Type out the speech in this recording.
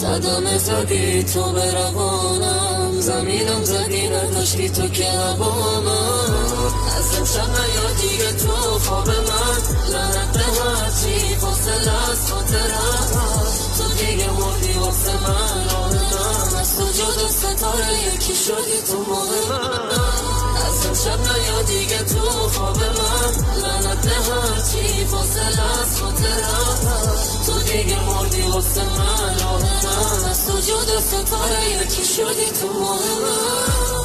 قدم زدی تو به روانم، زمینم زدی نداشتی تو که هوامم. از امشب نیا دیگه تو خواب من، لعنت به هرچی فاصله از خاطرم. تو دیگه مردی واسه من، راه من از تو جدا ستاره یکی شدی تو ماه من. از امشب نیا دیگه تو خواب من، لعنت به هرچی فاصله از خاطرم. تو دیگه مردی واسه من، راه من از تو جدا ستاره یکی شدی تو ماه من.